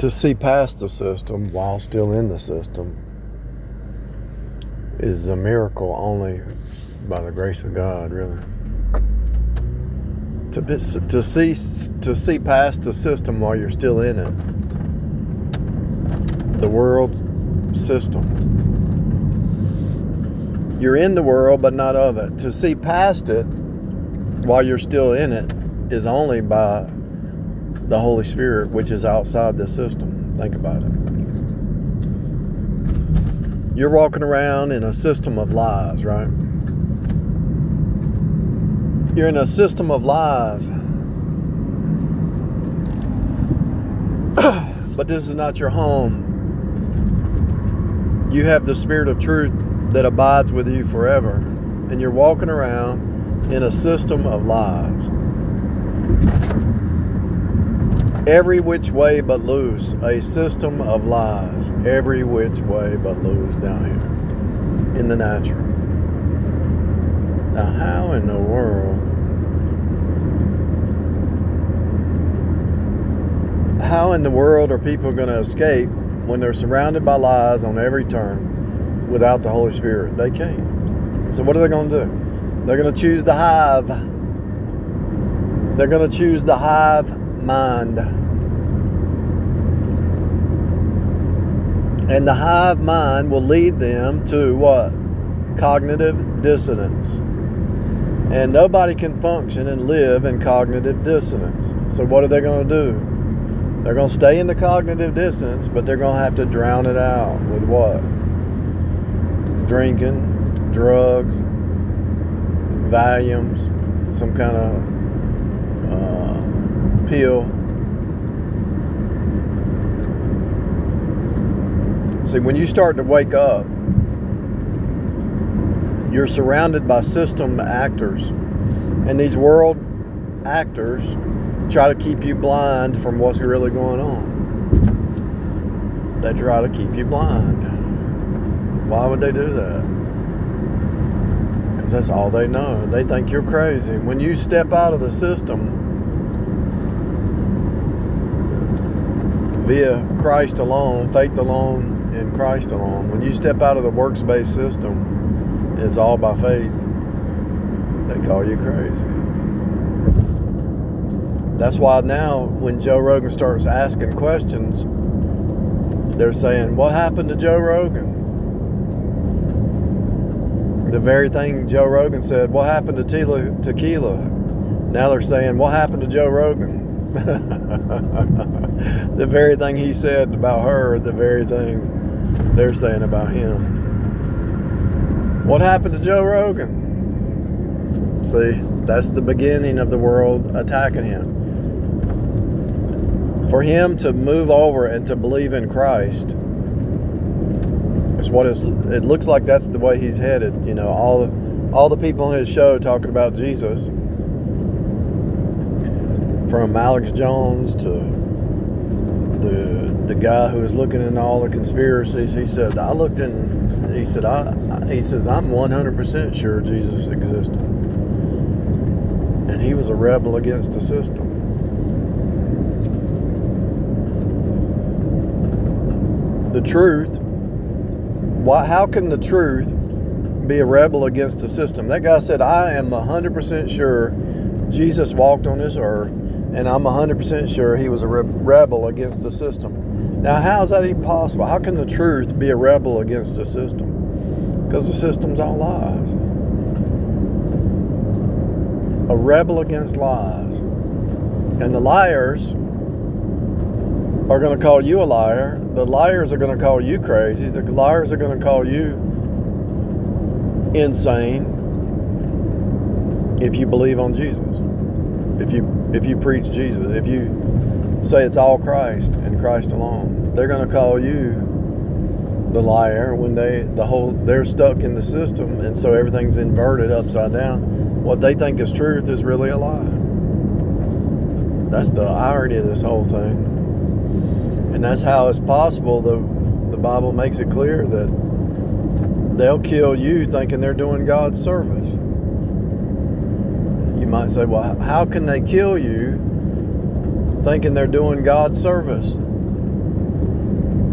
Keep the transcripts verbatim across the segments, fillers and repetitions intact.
To see past the system while still in the system is a miracle only by the grace of God, really. To, be, to see to see past the system while you're still in it, the world system. You're in the world, but not of it. To see past it while you're still in it is only by the Holy Spirit, which is outside the system. Think about it. You're walking around in a system of lies, right? You're in a system of lies. But this is not your home. You have the Spirit of truth that abides with you forever. And you're walking around in a system of lies. Every which way but loose. A system of lies. Every which way but loose down here. In the natural. Now how in the world How in the world are people going to escape when they're surrounded by lies on every turn without the Holy Spirit? They can't. So what are they going to do? They're going to choose the hive. They're going to choose the hive mind. And the hive mind will lead them to what? Cognitive dissonance. And nobody can function and live in cognitive dissonance. So what are they going to do? They're going to stay in the cognitive dissonance, but they're going to have to drown it out with what? Drinking, drugs, Valiums, some kind of uh, pill. See, when you start to wake up, you're surrounded by system actors. And these world actors try to keep you blind from what's really going on. They try to keep you blind. Why would they do that? Because that's all they know. They think you're crazy. When you step out of the system via Christ alone, faith alone, in Christ alone, when you step out of the works-based system, it's all by faith, they call you crazy. That's why now when Joe Rogan starts asking questions, they're saying, what happened to Joe Rogan? The very thing Joe Rogan said, what happened to Tila, Tequila? Now they're saying, what happened to Joe Rogan? The very thing he said about her, the very thing they're saying about him. What happened to Joe Rogan? See, that's the beginning of the world attacking him. For him to move over and to believe in Christ is what is, it looks like that's the way he's headed. You know, all the, all the people on his show talking about Jesus, from Alex Jones to the the guy who was looking into all the conspiracies. He said, I looked in, he said, I, he says, I'm one hundred percent sure Jesus existed. And he was a rebel against the system. The truth, why, how can the truth be a rebel against the system? That guy said, I am one hundred percent sure Jesus walked on this earth, and I'm one hundred percent sure he was a re- rebel against the system. Now, how is that even possible? How can the truth be a rebel against the system? Because the system's all lies. A rebel against lies. And the liars are going to call you a liar. The liars are going to call you crazy. The liars are going to call you insane if you believe on Jesus. If you if you preach Jesus. If you say it's all Christ and Christ alone. They're going to call you the liar when they the whole they're stuck in the system, and so everything's inverted upside down. What they think is truth is really a lie. That's the irony of this whole thing. And that's how it's possible. The, the Bible makes it clear that they'll kill you thinking they're doing God's service. You might say, well, how can they kill you thinking they're doing God's service?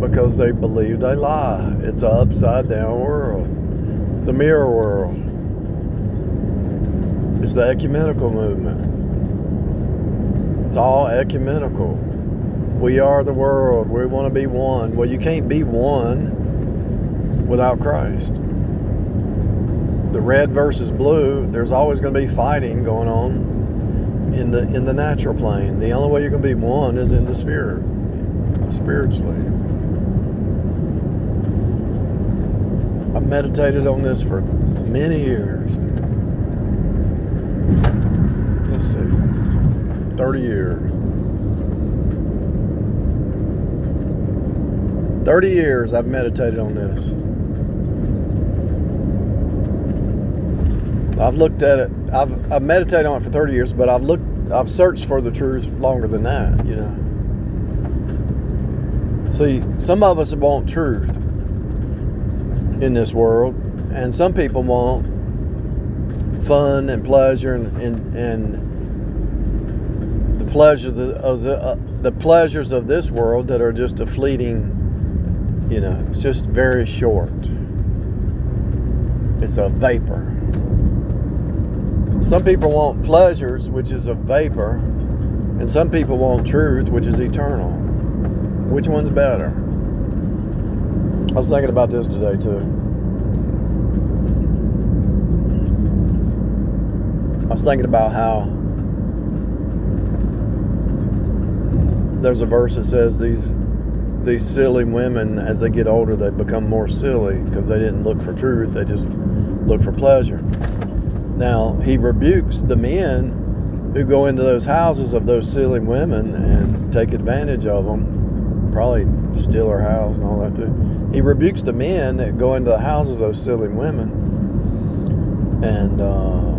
because they believe they lie. It's an upside down world. It's the mirror world. It's the ecumenical movement. It's all ecumenical. We are the world. We want to be one. Well, you can't be one without Christ. The red versus blue, there's always going to be fighting going on in the in the natural plane. The only way you're going to be one is in the spirit, spiritually. I've meditated on this for many years. Let's see, thirty years. thirty years I've meditated on this. I've looked at it. I've I've meditated on it for thirty years, but I've looked. I've searched for the truth longer than that. You know. See, some of us want truth in this world, and some people want fun and pleasure and and, and the pleasures of the uh, the pleasures of this world that are just a fleeting. You know, it's just very short. It's a vapor. Some people want pleasures, which is a vapor, and some people want truth, which is eternal. Which one's better? I was thinking about this today too. I was thinking about how there's a verse that says these these silly women, as they get older, they become more silly because they didn't look for truth, they just look for pleasure. Now, he rebukes the men who go into those houses of those silly women and take advantage of them, probably steal their house and all that too. He rebukes the men that go into the houses of those silly women and uh,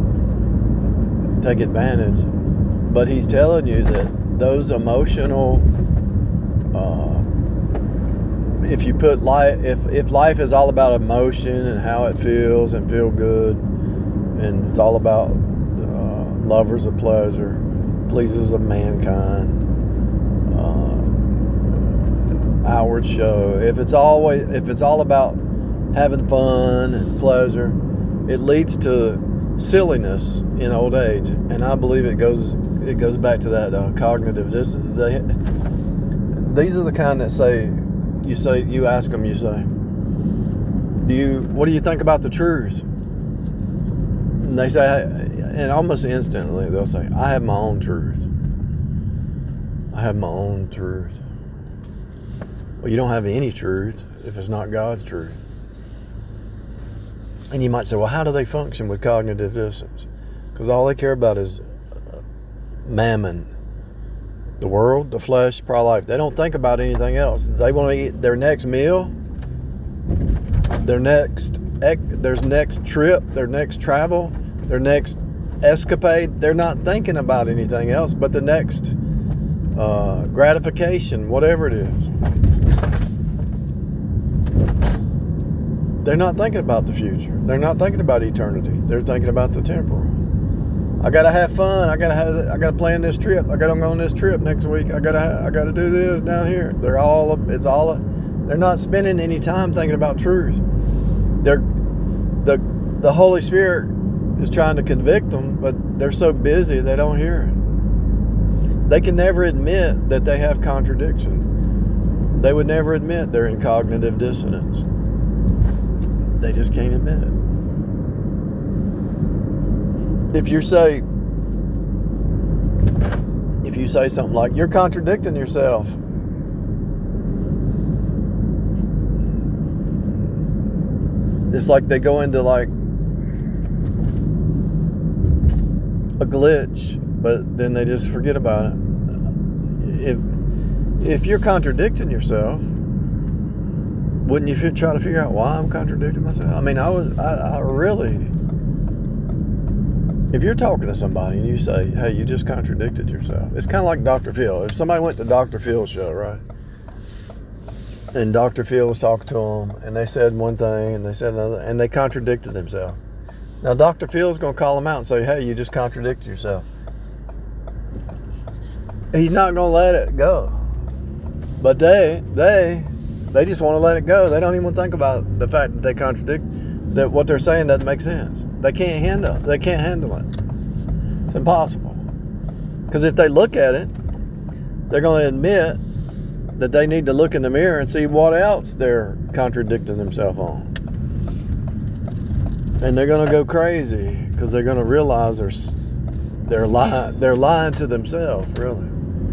take advantage. But he's telling you that those emotional, uh, if you put life, if, if life is all about emotion and how it feels and feel good, and it's all about uh, lovers of pleasure, pleasers of mankind, uh, outward show. If it's always, if it's all about having fun and pleasure, it leads to silliness in old age. And I believe it goes, it goes back to that uh, cognitive dissonance. They, these are the kind that say, you say, you ask them, you say, do you, what do you think about the truth? And they say, and almost instantly they'll say, I have my own truth. I have my own truth. Well, you don't have any truth if it's not God's truth. And you might say, well, how do they function with cognitive dissonance? Because all they care about is mammon, the world, the flesh, pro-life. They don't think about anything else. They want to eat their next meal, their next their next trip, their next travel, their next escapade. They're not thinking about anything else but the next uh, gratification, whatever it is. They're not thinking about the future. They're not thinking about eternity. They're thinking about the temporal. I gotta have fun. I gotta have. I gotta plan this trip. I gotta go on this trip next week. I gotta. Ha- I gotta do this down here. They're all. It's all. They're not spending any time thinking about truth. They're the the Holy Spirit is trying to convict them, but they're so busy they don't hear it. They can never admit that they have contradiction. They would never admit they're in cognitive dissonance. They just can't admit it. If you say, if you say something like, you're contradicting yourself, it's like they go into like a glitch, but then they just forget about it. If if you're contradicting yourself, wouldn't you try to figure out why I'm contradicting myself? I mean, I was, I, I really. If you're talking to somebody and you say, hey, you just contradicted yourself. It's kind of like Doctor Phil. If somebody went to Doctor Phil's show, right? And Doctor Phil was talking to them, and they said one thing, and they said another, and they contradicted themselves. Now, Doctor Phil's going to call them out and say, hey, you just contradicted yourself. He's not going to let it go. But they, they, they just want to let it go. They don't even think about the fact that they contradict, that what they're saying doesn't make sense. They can't handle it. They can't handle it. It's impossible. Because if they look at it, they're going to admit that they need to look in the mirror and see what else they're contradicting themselves on. And they're going to go crazy because they're going to realize they're, they're, lying, they're lying to themselves, really.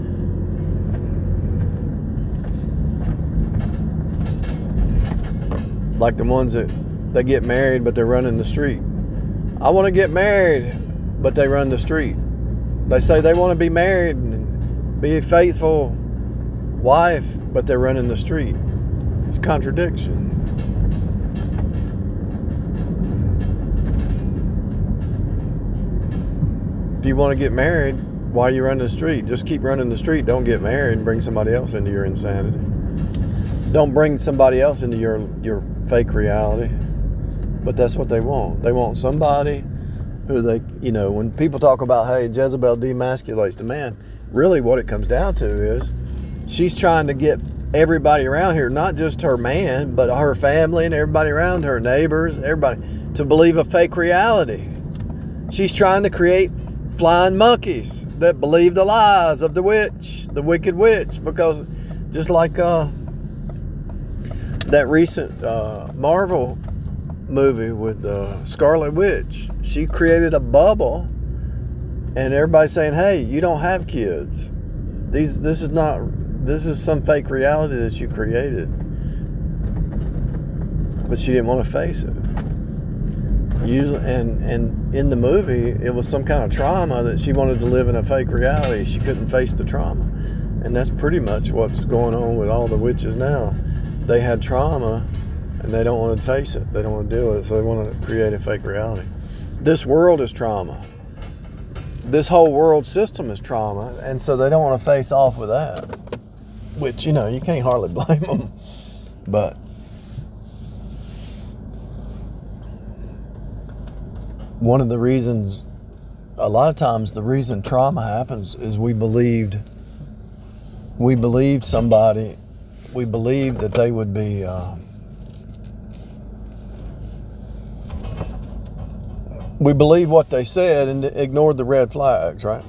Like the ones that they get married but they're running the street. I want to get married, but they run the street. They say they want to be married and be a faithful wife, but they're running the street. It's contradiction. If you want to get married, why are you running the street? Just keep running the street. Don't get married and bring somebody else into your insanity. Don't bring somebody else into your, your fake reality. But that's what they want. They want somebody who they, you know, when people talk about, hey, Jezebel demasculates the man, really what it comes down to is she's trying to get everybody around here, not just her man, but her family and everybody around her, neighbors, everybody, to believe a fake reality. She's trying to create flying monkeys that believe the lies of the witch, the wicked witch, because just like uh, that recent uh, Marvel movie with uh, Scarlet Witch, she created a bubble, and everybody's saying, "Hey, you don't have kids. These, this is not, this is some fake reality that you created." But she didn't want to face it. Usually, and and in the movie, it was some kind of trauma that she wanted to live in a fake reality. She couldn't face the trauma, and that's pretty much what's going on with all the witches now. They had trauma, and they don't want to face it. They don't want to deal with it, so they want to create a fake reality. This world is trauma. This whole world system is trauma, and so they don't want to face off with that. Which, you know, you can't hardly blame them, but. One of the reasons, a lot of times the reason trauma happens is we believed, we believed somebody, we believed that they would be, uh, we believed what they said and ignored the red flags, right?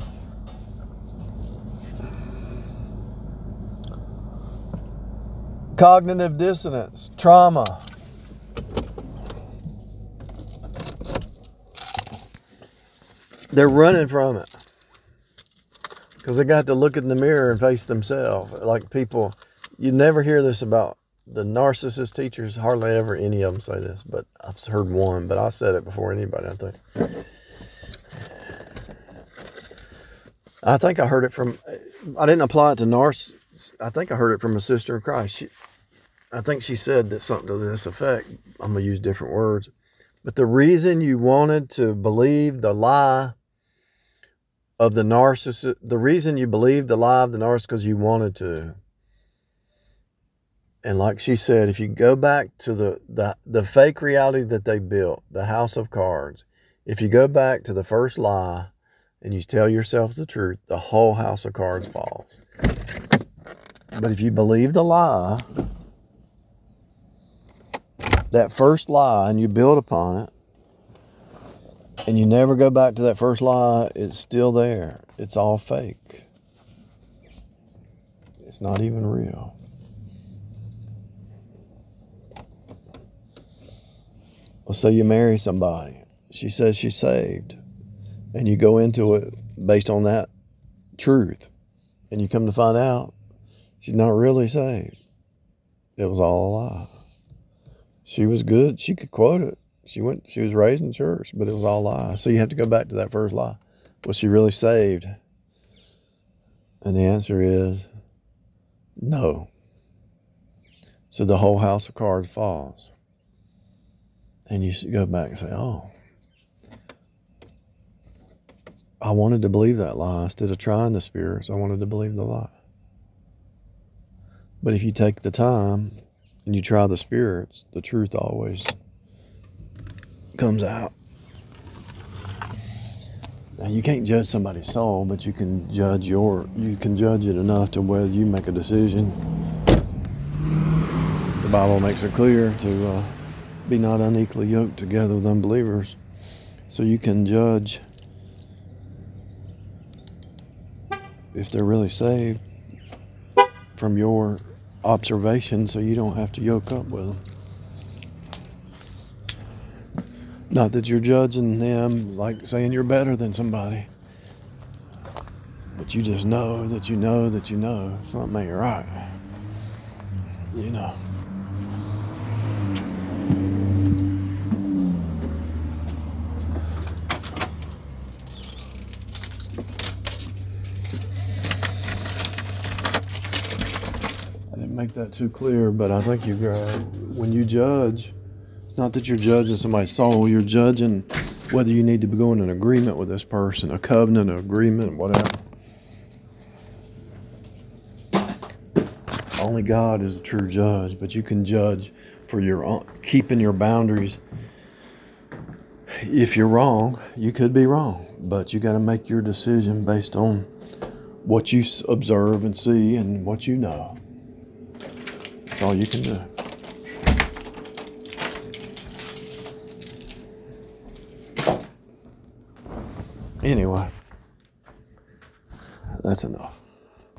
Cognitive dissonance, trauma. They're running from it because they got to look in the mirror and face themselves. Like people, you never hear this about the narcissist teachers. Hardly ever any of them say this, but I've heard one. But I said it before anybody, I think. I think I heard it from, I didn't apply it to narcissists. I think I heard it from a sister in Christ. She, I think she said that something to this effect. I'm going to use different words. But the reason you wanted to believe the lie of the narcissist, the reason you believed the lie of the narcissist because you wanted to. And like she said, if you go back to the, the, the fake reality that they built, the house of cards, if you go back to the first lie and you tell yourself the truth, the whole house of cards falls. But if you believe the lie, that first lie, and you build upon it, and you never go back to that first lie, it's still there. It's all fake. It's not even real. Well, so you marry somebody. She says she's saved. And you go into it based on that truth. And you come to find out she's not really saved. It was all a lie. She was good. She could quote it. She went. She was raised in church, but it was all lies. So you have to go back to that first lie. Was she really saved? And the answer is no. So the whole house of cards falls. And you go back and say, oh, I wanted to believe that lie. Instead of trying the spirits, I wanted to believe the lie. But if you take the time and you try the spirits, the truth always comes out. Now you can't judge somebody's soul, but you can judge your, you can judge it enough to whether you make a decision The Bible makes it clear to uh, be not unequally yoked together with unbelievers, so you can judge if they're really saved from your observation, so you don't have to yoke up with them. Not that you're judging them like saying you're better than somebody, but you just know that you know that you know something ain't right. You know. I didn't make that too clear, but I think you grabbed. When you judge, it's not that you're judging somebody's soul, you're judging whether you need to go in an agreement with this person, a covenant, an agreement, whatever. Only God is the true judge, but you can judge for your own, keeping your boundaries. If you're wrong, you could be wrong, but you got to make your decision based on what you observe and see and what you know. That's all you can do. Anyway, that's enough.